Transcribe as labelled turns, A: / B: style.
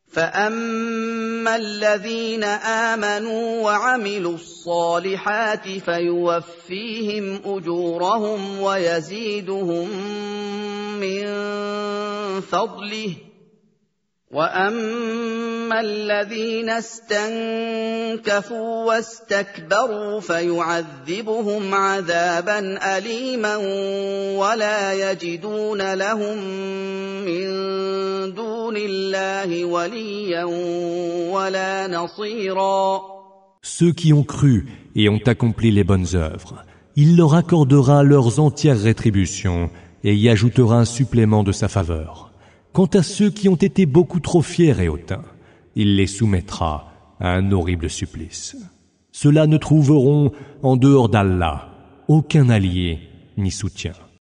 A: فأما الذين آمنوا وعملوا الصالحات فيوفيهم أجورهم ويزيدهم من فضله وأما الذين استنكفوا واستكبروا فيعذبهم عذابا أليما ولا يجدون لهم من دون الله وليا ولا نصيرا.
B: Ceux qui ont cru et ont accompli les bonnes œuvres, il leur accordera leurs entières rétributions et y ajoutera un supplément de sa faveur. Quant à ceux qui ont été beaucoup trop fiers et hautains, il les soumettra à un horrible supplice. Ceux-là ne trouveront, en dehors d'Allah, aucun allié ni soutien.